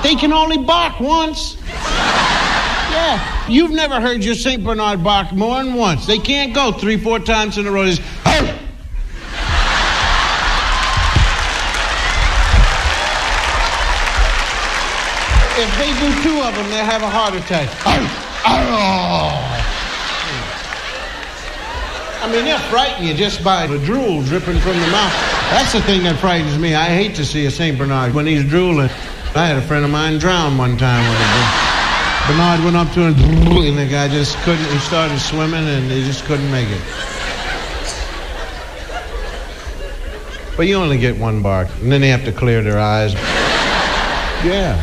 They can only bark once. Yeah, you've never heard your St. Bernard bark more than once. They can't go 3-4 times in a row. It's, "Arr!" If they do 2 of them, they'll have a heart attack. Arr! Arr! I mean, they'll frighten you just by the drool dripping from the mouth. That's the thing that frightens me. I hate to see a St. Bernard when he's drooling. I had a friend of mine drown one time with a Bernard went up to him, and the guy just couldn't. He started swimming, and he just couldn't make it. But you only get 1 bark, and then they have to clear their eyes. Yeah.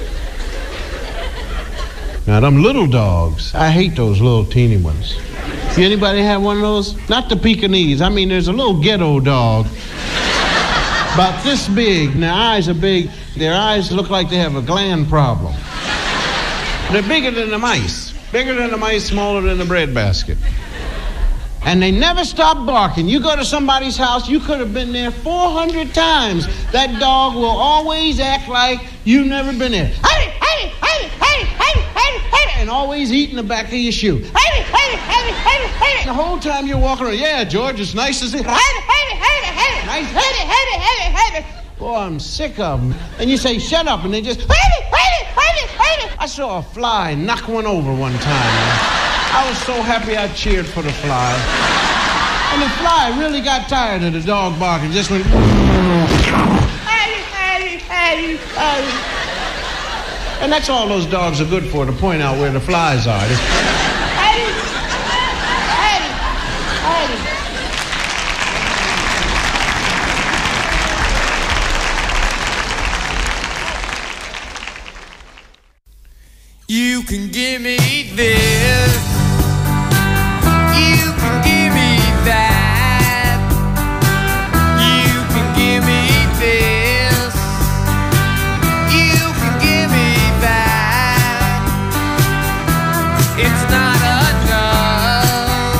Now, them little dogs, I hate those little teeny ones. Anybody have one of those? Not the Pekingese. I mean, there's a little ghetto dog about this big, and their eyes are big. Their eyes look like they have a gland problem. They're bigger than the mice. Bigger than the mice, smaller than the breadbasket. And they never stop barking. You go to somebody's house, you could have been there 400 times. That dog will always act like you've never been there. Hey, hey, hey, hey, hey, hey, hey, and always eating the back of your shoe. Hey, hey, hey, hey, hey. The whole time you're walking around, yeah, George, it's nice to see. Hey, hey, hey, hey, nice. Hey, hey, hey, hey, hey. Boy, I'm sick of them. And you say, shut up, and they just, hey, hey, hey, hey. I saw a fly knock one over one time. I was so happy I cheered for the fly. And the fly really got tired of the dog barking, just went, hey, hey, hey, hey. And that's all those dogs are good for, to point out where the flies are. Just, hey, hey, hey. You can give me this, you can give me that, you can give me this, you can give me that. It's not enough.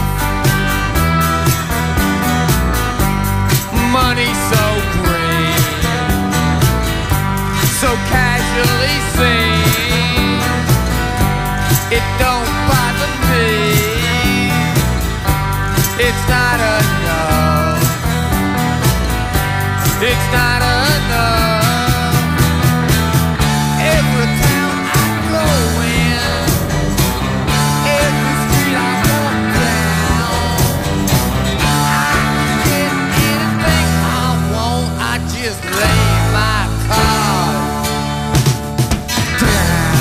Money so green, so casually seen. It don't bother me. It's not enough. It's not enough. Every town I go in, every street I walk down, I get anything I want. I just lay my card down.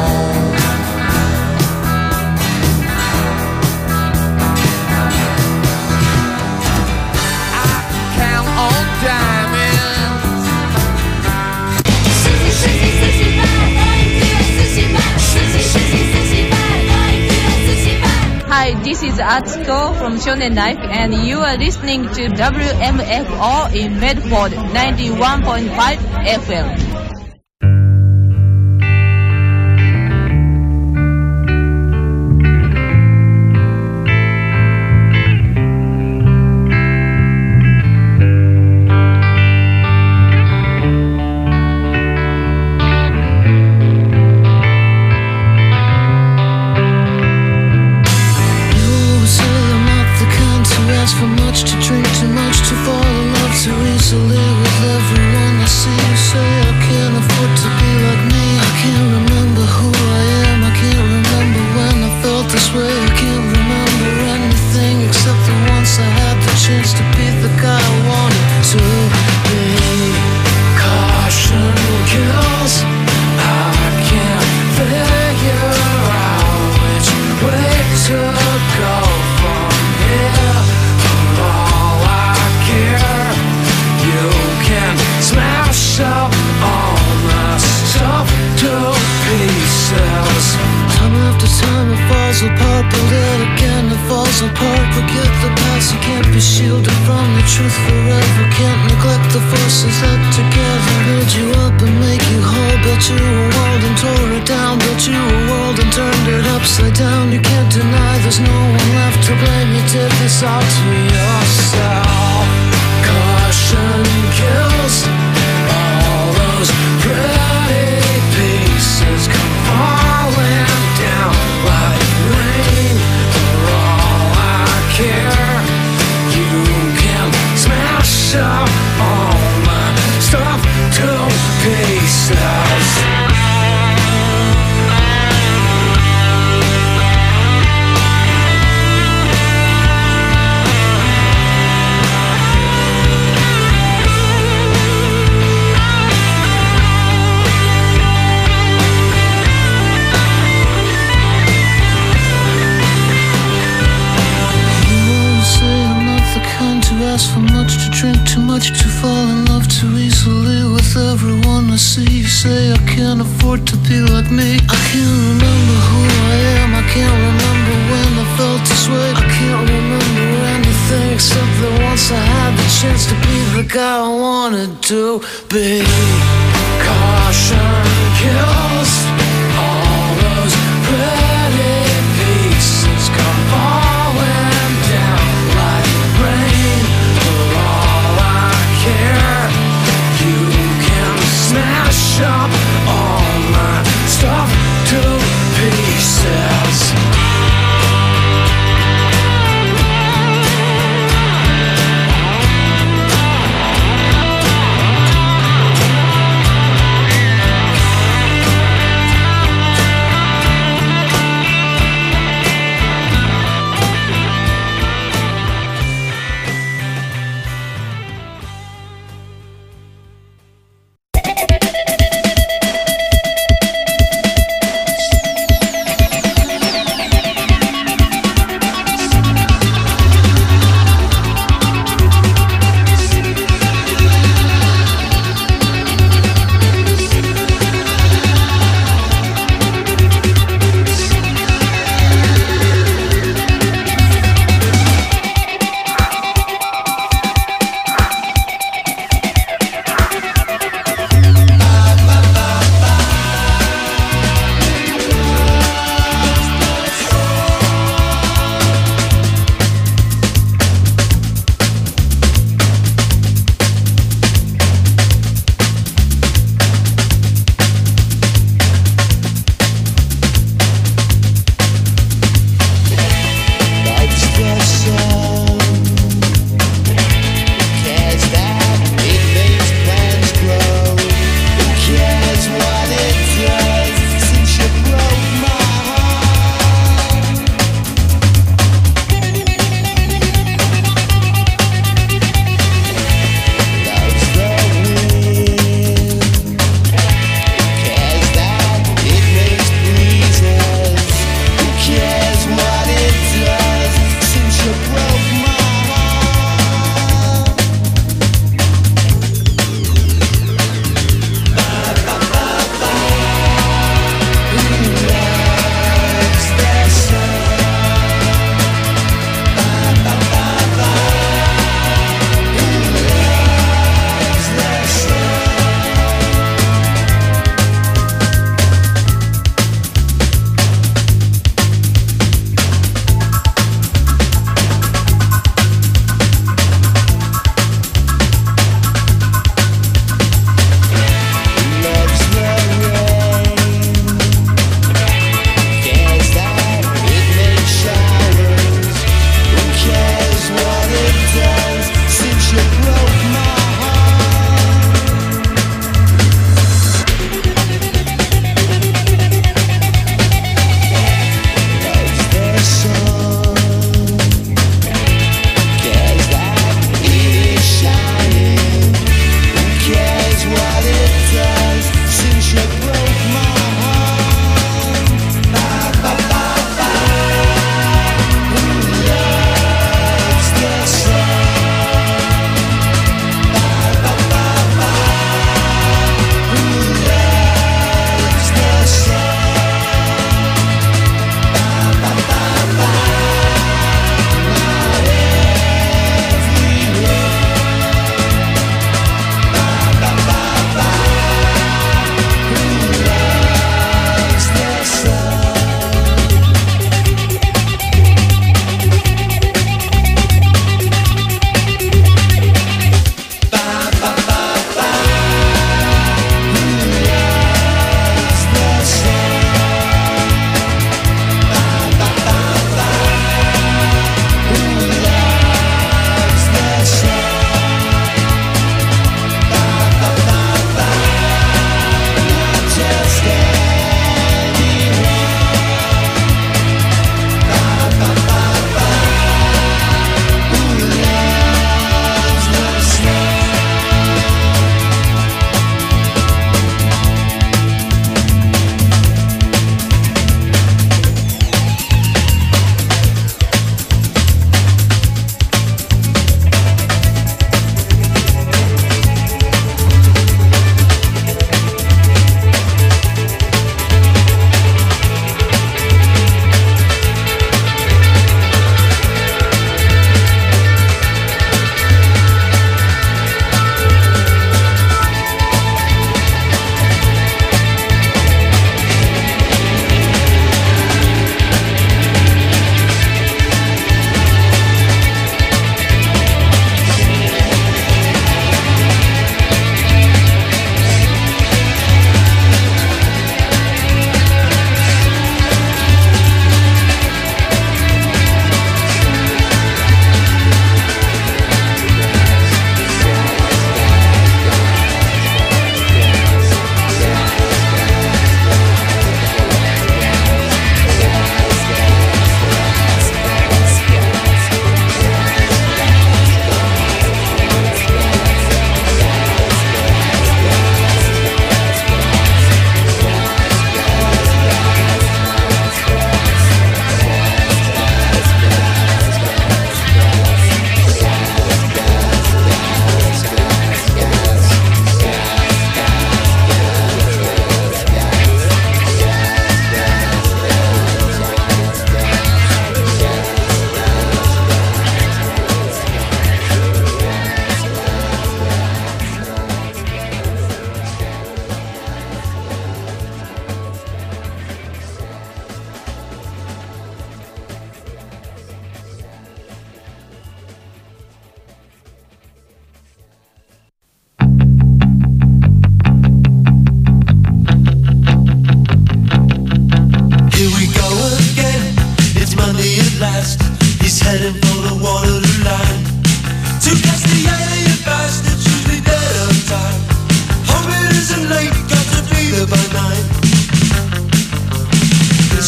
Hi, this is Atsuko from Shonen Life, and you are listening to WMFO in Medford 91.5 FM. Caution kills all those pretty people. ask for much, to drink too much, to fall in love too easily with everyone I see. You say I can't afford to be like me. I can't remember who I am, I can't remember when I felt this way. I can't remember anything except that once I had the chance to be the guy I wanted to be. Caution kills all those pretty pieces come falling down like rain. For all I care, you can smash up all my stuff to pieces.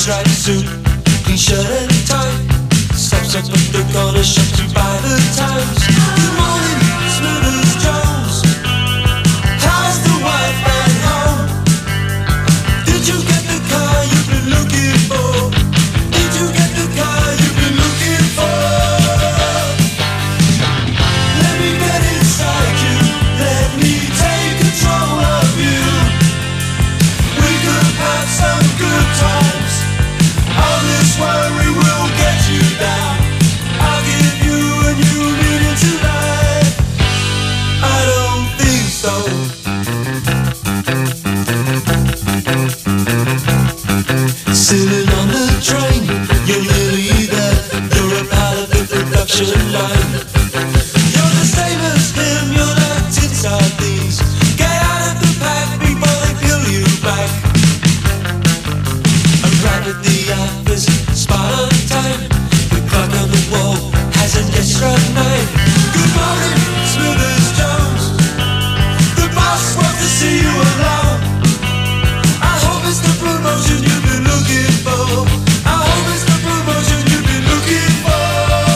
pinstripe suit, clean shirt and tie. Steps up at the corner shop to buy the Times. Good morning, Smithers Jones. How's the wife at home? Did you get the car you've been looking for? Did you get the car you've been looking for? Let me get inside you. Let me take control of you. We could have some good times. All this worry will get you down. I'll give you a new meaning to life. I don't think so. Sitting on the train, you're nearly there. You're a part of the production line. You're the same as him, you're not tin sardines. Get out of the pack before they peel you back. Arrive at the office, spot on time. The clock on the wall hasn't yet struck 9. Good morning, Smithers Jones. The boss wants to see you alone. I hope it's the promotion you've been looking for. I hope it's the promotion you've been looking for.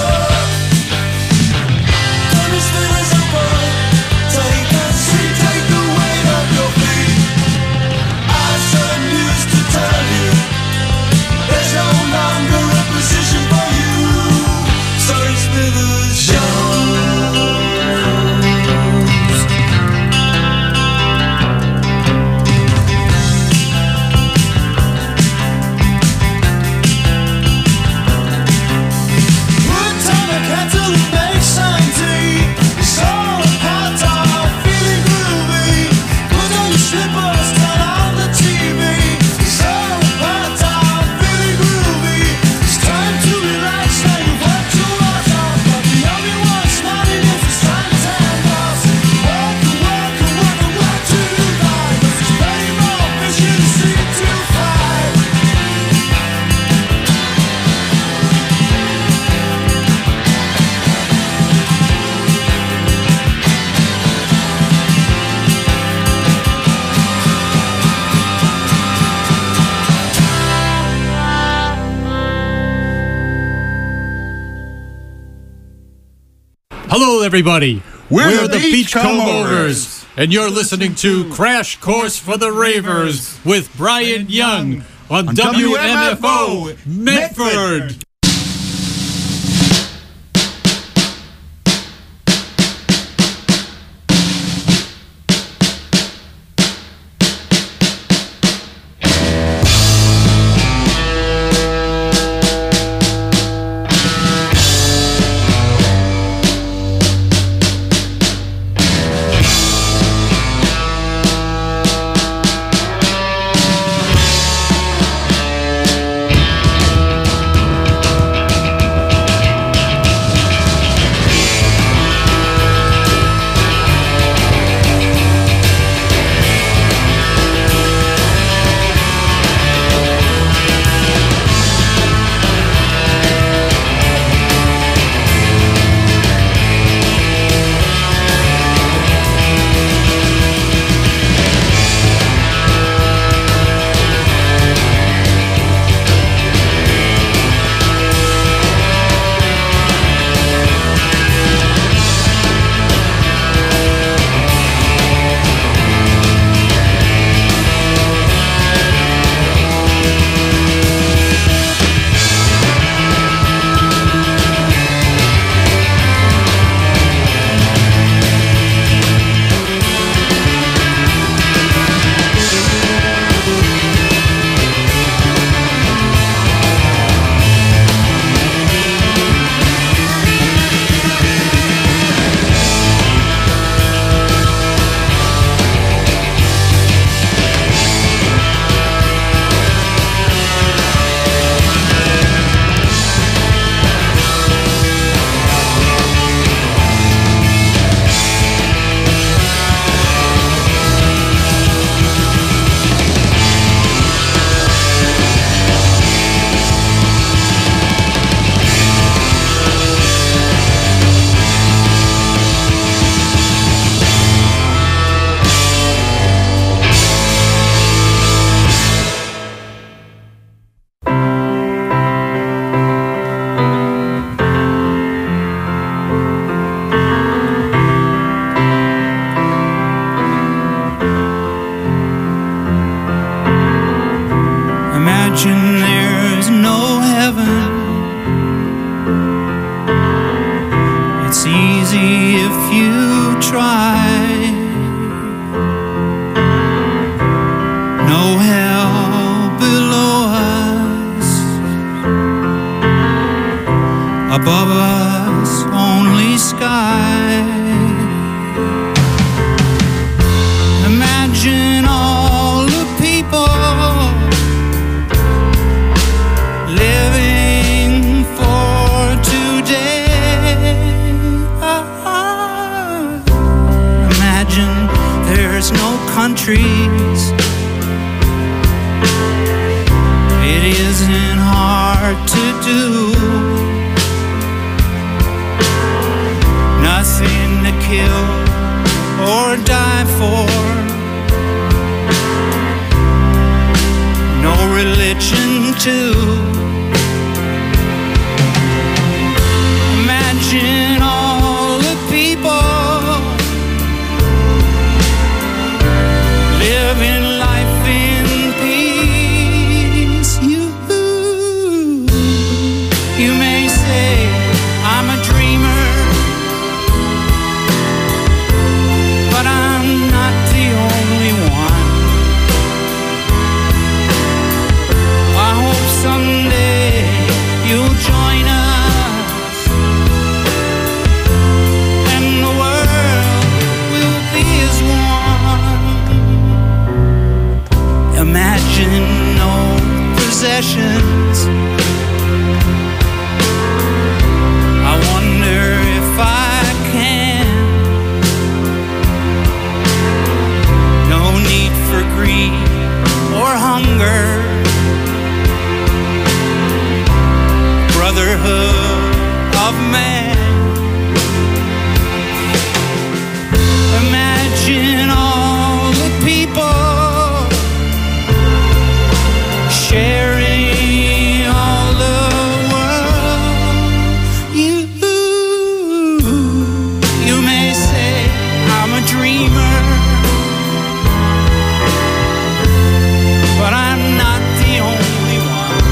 Come and Smithers on board. Take a seat, take the weight off your feet. I've some news to tell you. There's no longer a position for you. Sorry, Smithers Jones. Put on a kettle and make some tea. It's all a hot dog, feeling groovy. Put on your slippers, turn on the TV. It's all a hot dog, feeling groovy. It's time to relax, now you've worked your ass off. But the only one smiling is the suntan boss. Work and work and work and work till you die. 'Cause it's plenty more fish in the sea to fry. Hello, everybody. We're the Beachcombers. and you're listening to Crash Course for the Ravers with Brian Young on WMFO Medford. isn't hard to do. Nothing to kill or die for. No religion too. Imagine all the people living life in peace. You may say I'm a dreamer, but I'm not the only one. I hope someday you'll join us, and the world will be as one. Imagine no possessions. I wonder if I can. No need for greed or hunger. Brotherhood of man. Imagine all the people sharing all the world. You may say I'm a dreamer, but I'm not the only one.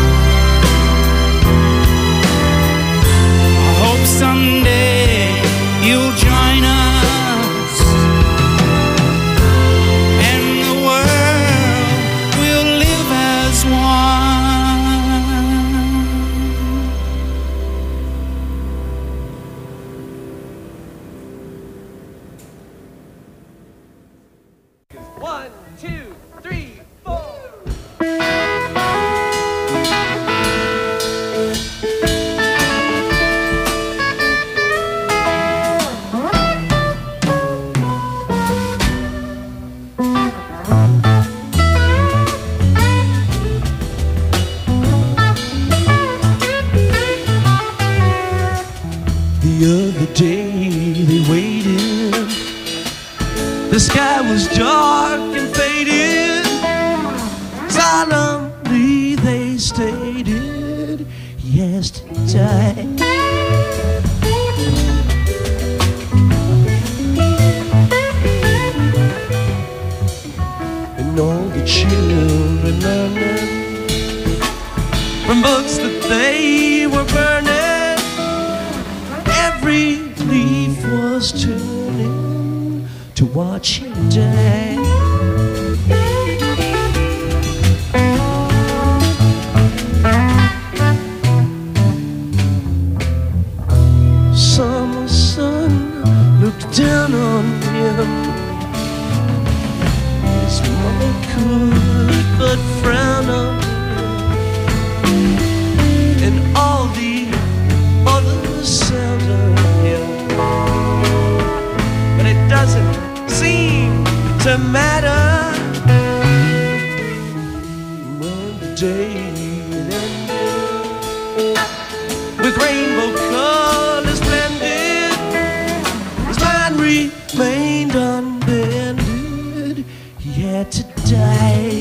I hope someday you'll join us, and the world will live as one. One, two, three, four. The other day they waited. The sky was dark and faded. Solemnly they stated yesterday. And all the children learning from books that they were burning. Every leaf was turning to watch him die. Summer sun looked down on him. His mother could but frown on him, and all the others sound of him. But it doesn't seem to matter when the day ended with rainbow colors blended. His mind remained unbended. He had to die.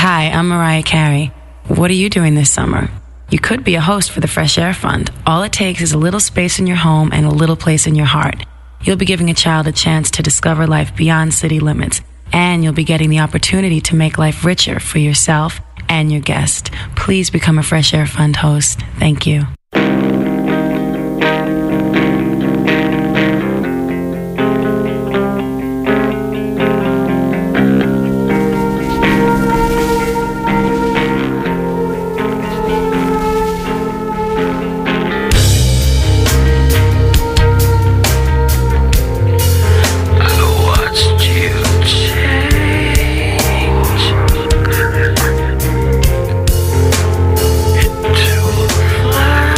Hi, I'm Mariah Carey. What are you doing this summer? You could be a host for the Fresh Air Fund. All it takes is a little space in your home and a little place in your heart. You'll be giving a child a chance to discover life beyond city limits, and you'll be getting the opportunity to make life richer for yourself and your guest. Please become a Fresh Air Fund host. Thank you. Fly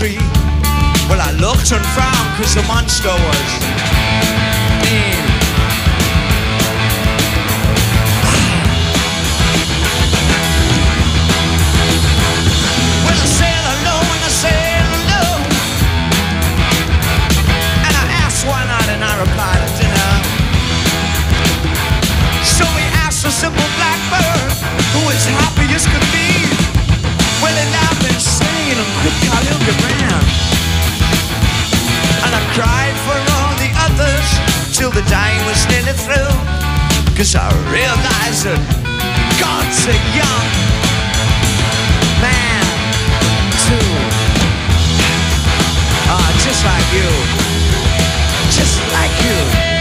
tree. Well, I looked and frowned cause the monster was mean. Well, I said hello and I said hello, and I asked why not and I replied at dinner. So he asked a simple blackbird who was happy as could be. Well, he laughed and sang and quick Khalil Gibran. And I cried for all the others till the day was nearly through, cause I realized that God's a young man too. Just like you. Just like you.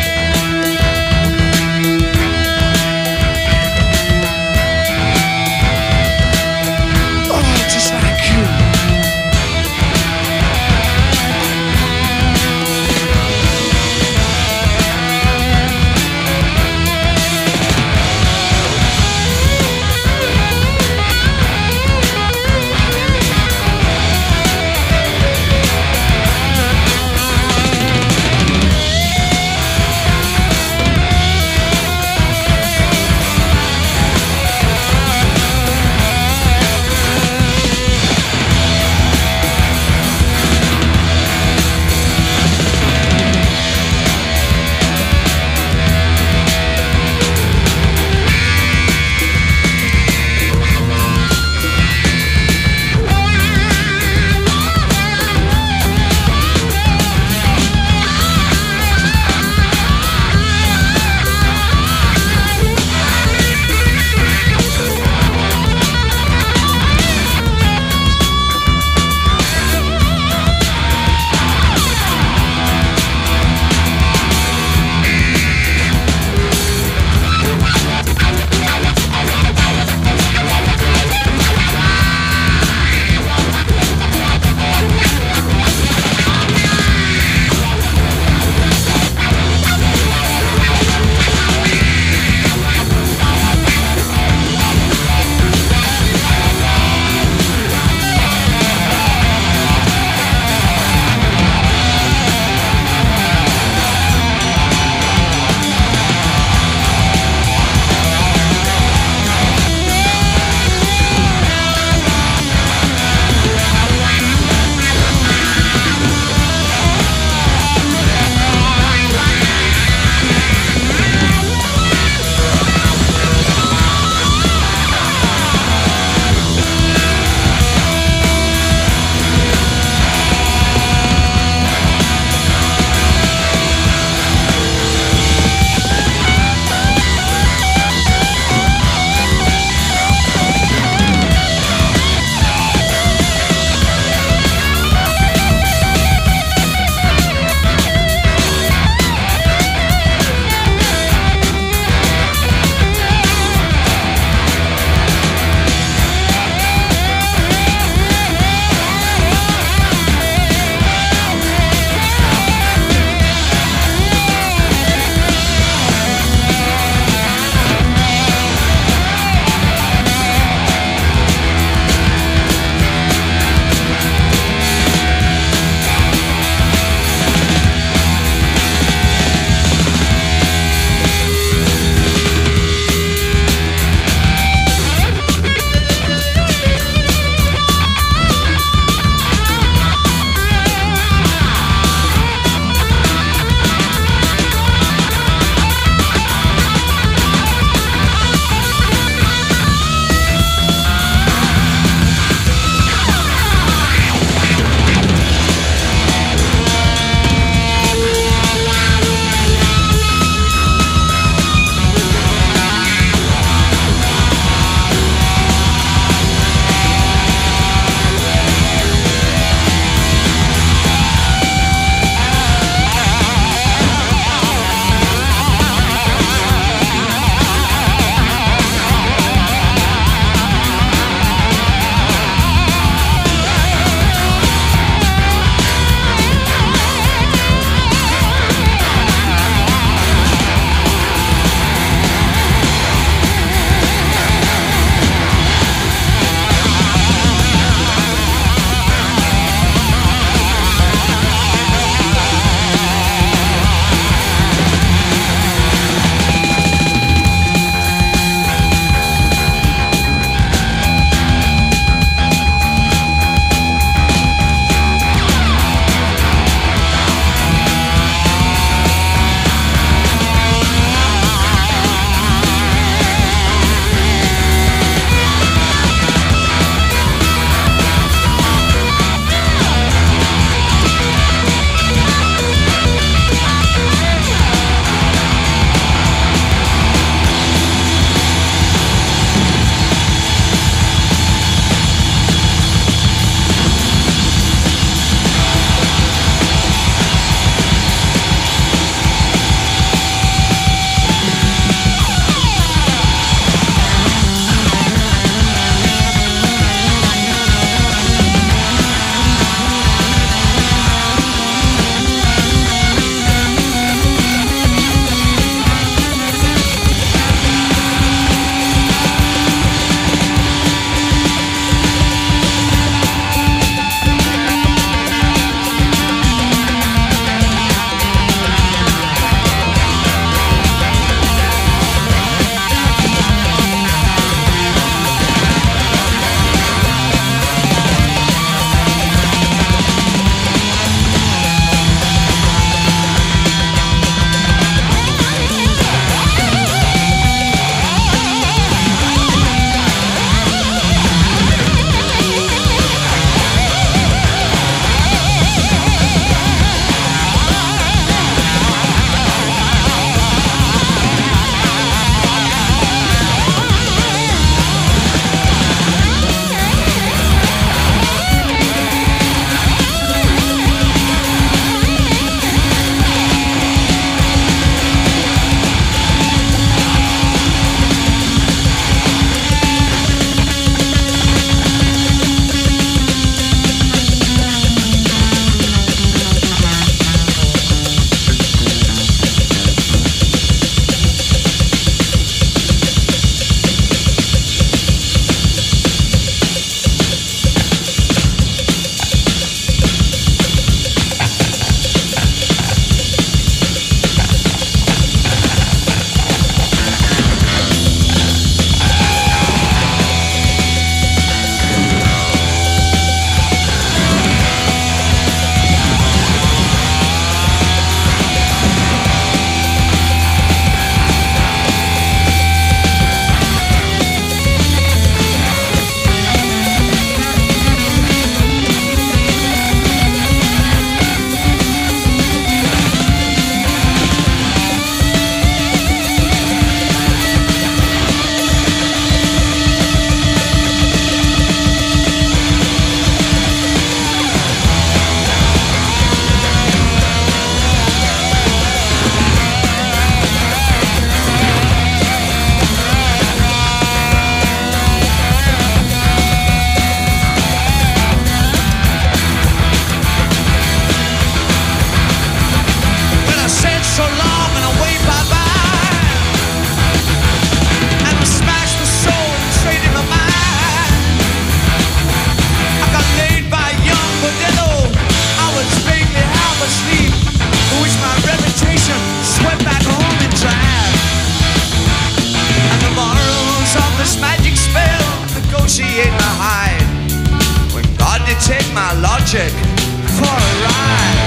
take my logic for a ride.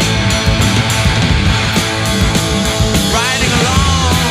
Riding along.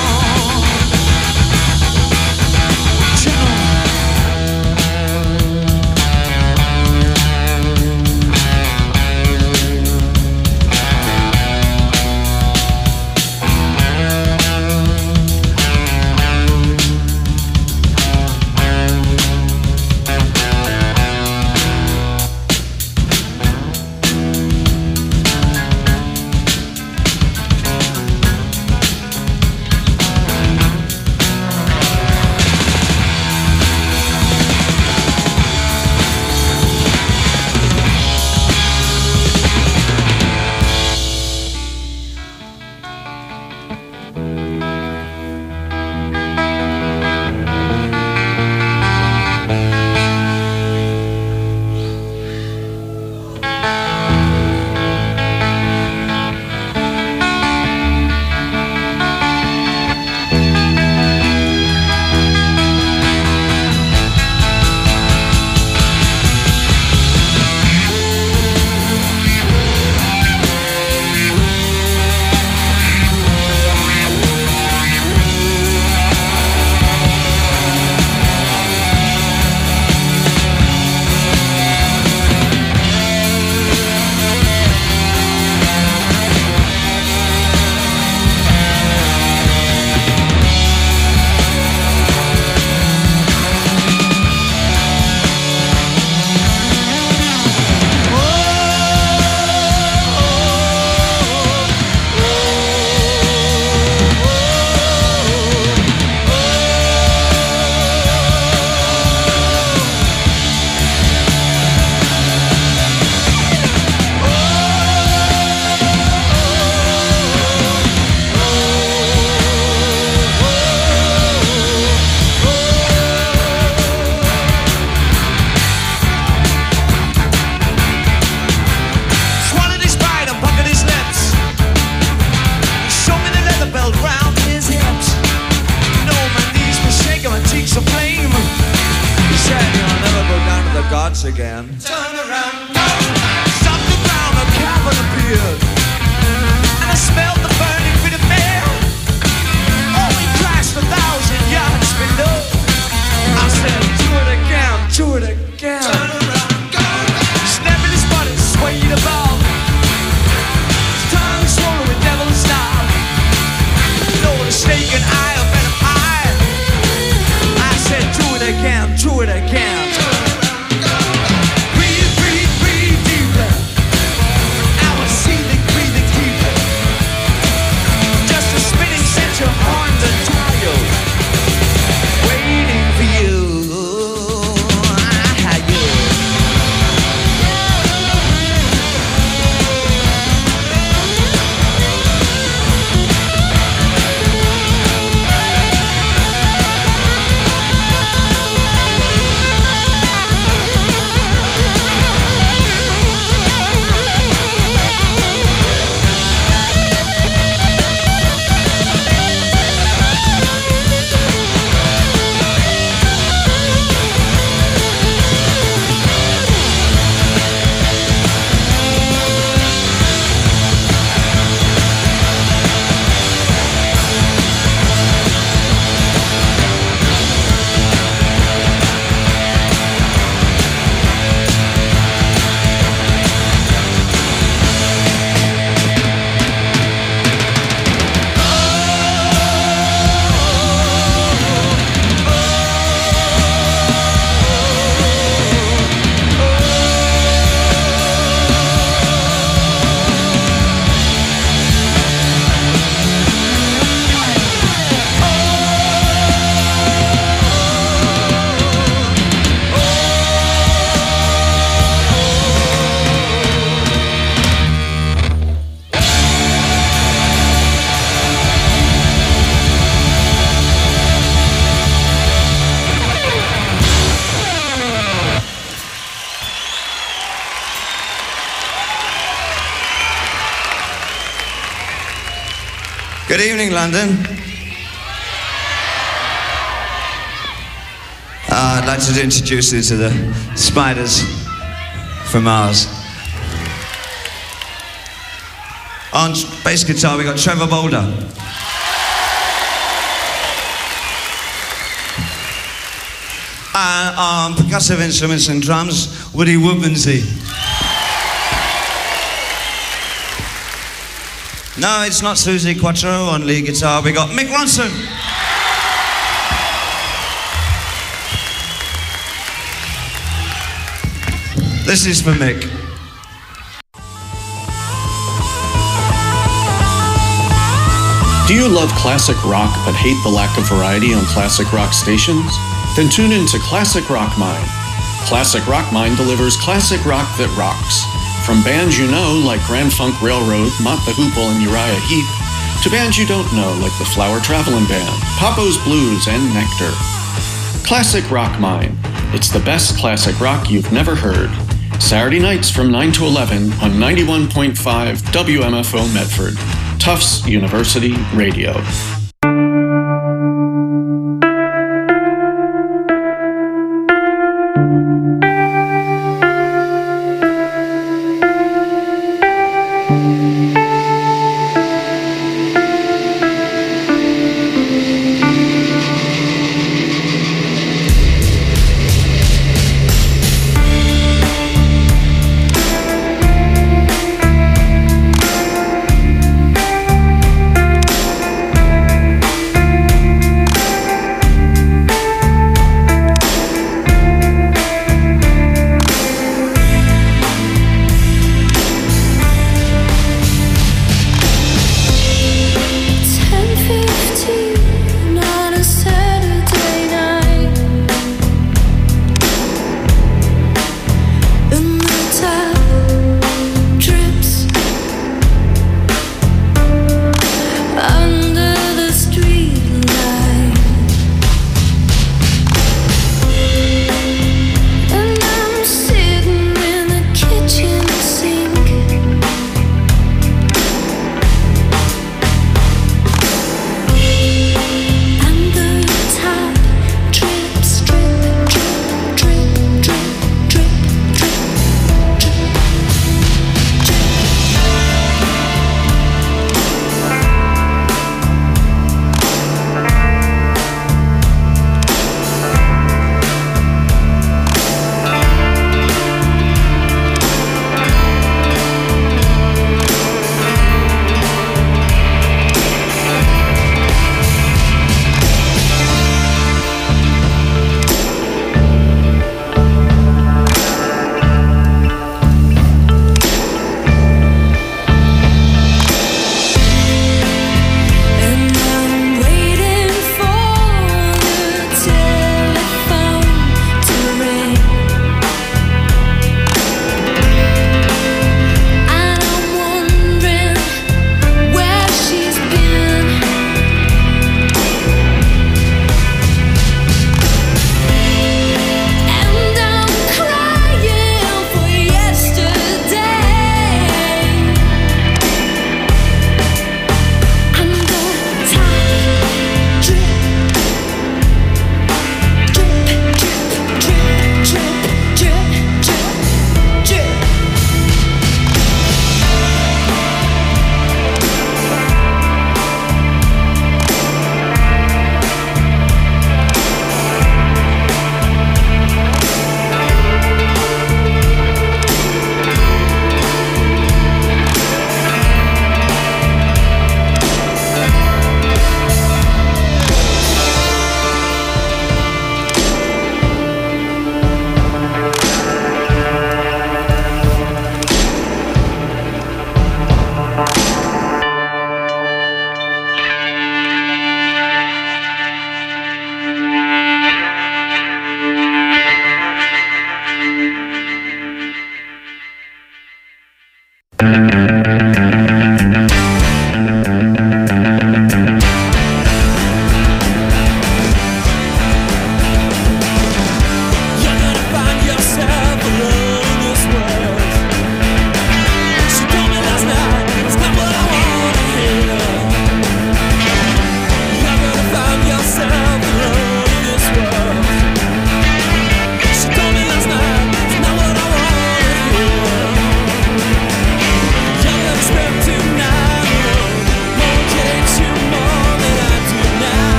Again. Turn around, stop the ground, a cavern appeared, and I smelled the burning bit of air. Oh, we crashed 1,000 yards below. I said, do it again, do it again. Turn around, go. Snapping his body, swayed about. His tongue swollen with devil's style. Lord, a snake and eye, a venom eye. I said, do it again, do it again. Good evening, London. I'd like to introduce you to the Spiders from Mars. On bass guitar, we got Trevor Boulder. And on percussive instruments and drums, Woody Woodmansey. No, it's not Susie Quattro on lead guitar. We got Mick Ronson. This is for Mick. Do you love classic rock but hate the lack of variety on classic rock stations? Then tune in to Classic Rock Mind. Classic Rock Mind delivers classic rock that rocks. From bands you know like Grand Funk Railroad, Mott the Hoople, and Uriah Heep, to bands you don't know like the Flower Traveling Band, Papo's Blues, and Nectar. Classic Rock Mind. It's the best classic rock you've never heard. Saturday nights from 9 to 11 on 91.5 WMFO Medford. Tufts University Radio.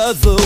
together.